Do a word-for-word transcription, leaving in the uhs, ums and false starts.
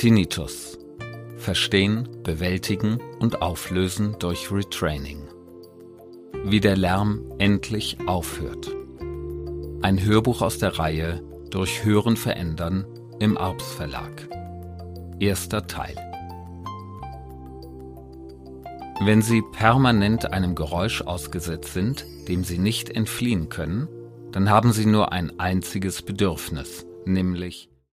Tinnitus. Verstehen, bewältigen und auflösen durch Retraining. Wie der Lärm endlich aufhört. Ein Hörbuch aus der Reihe Durch Hören verändern im Arps Verlag. Erster Teil. Wenn Sie permanent einem Geräusch ausgesetzt sind, dem Sie nicht entfliehen können, dann haben Sie nur ein einziges Bedürfnis, nämlich